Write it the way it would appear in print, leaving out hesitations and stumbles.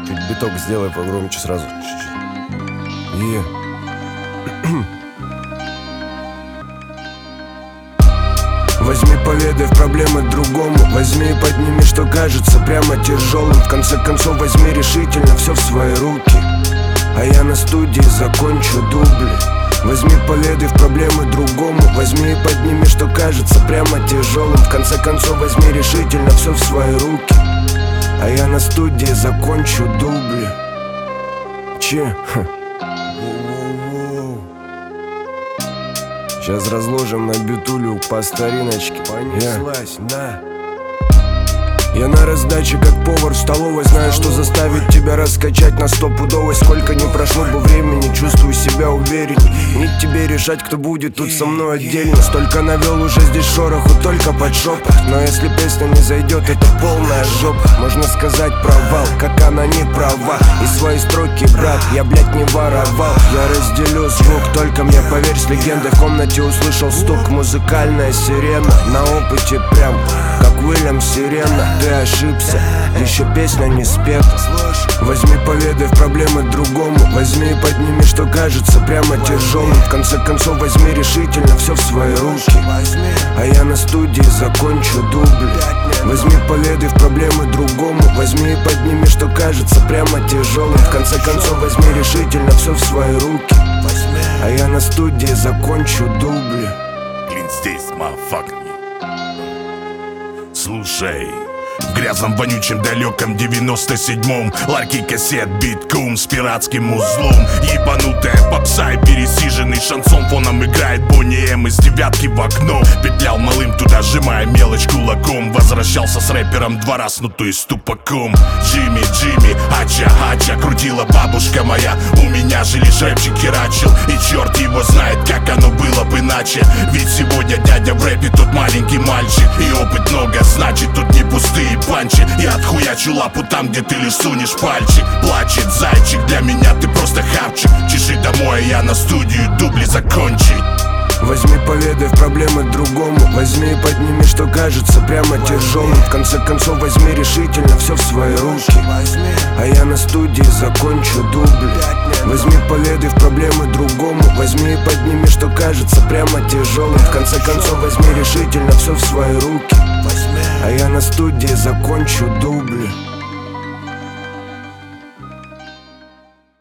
Чуть биток сделай погромче сразу. Чуть-чуть. Возьми, поведай в проблемы другому. Возьми и подними, что кажется прямо тяжелым. В конце концов возьми решительно все в свои руки, а я на студии закончу дубли. Возьми, поведай в проблемы другому. Возьми и подними, что кажется прямо тяжелым. В конце концов возьми решительно все в свои руки, а я на студии закончу дубли. Сейчас разложим на битулю по стариночке. Понеслась, на. Я на раздаче, как повар в столовой. Знаю, что заставит тебя раскачать на стопудовой. Сколько не прошло бы времени, чувствую себя уверенней. Не тебе решать, кто будет тут со мной отдельно. Столько навел уже здесь шороху, только под шепот. Но если песня не зайдет, это полная жопа. Можно сказать провал, как она не права. И свои строки, брат, я, блядь, не воровал. Я разделю звук, только мне поверь, с легендой. В комнате услышал стук, музыкальная сирена. На опыте прям, как Уильям Сирена. Ты ошибся, еще песня не спета. Возьми, поведай в проблемы другому. Возьми и подними, что кажется прямо тяжелым. В конце концов возьми решительно все в свои руки, а я на студии закончу дубли. Возьми, поведай в проблемы другому. Возьми и подними, что кажется прямо тяжелым. В конце концов возьми решительно все в свои руки, а я на студии закончу дубли. Блин, здесь, мафак. Слушай, в грязном, вонючем, далеком 97-м ларьки кассет, биткум с пиратским узлом. Ебанутая попса и пересиженный шансон. Фоном играет Бонни М из девятки в окно. Петлял малым туда, сжимая мелочь кулаком. Возвращался с рэпером 2 раза, ну то есть тупаком. Джимми, Джимми, ача, ача, крутила бабушка моя. У меня же лишь рэпчик херачил, и черт его знает, как оно было бы иначе. Ведь сегодня дядя в рэпе тот маленький мальчик, и опыт много значит, тут не пустые панчи. Я отхуячу лапу там, где ты лишь сунешь пальчик. Плачет зайчик, для меня ты просто хавчик. Чеши домой, а я на студию дубли закончить. Возьми, поведай в проблемы другому. Возьми и подними, что кажется прямо тяжелым. В конце концов возьми решительно все в свои руки, а я на студии закончу дубли. Возьми, поведай в проблемы другому. Возьми и подними, что кажется прямо тяжелым. В конце концов возьми решительно все в свои руки, а я на студии закончу дубли.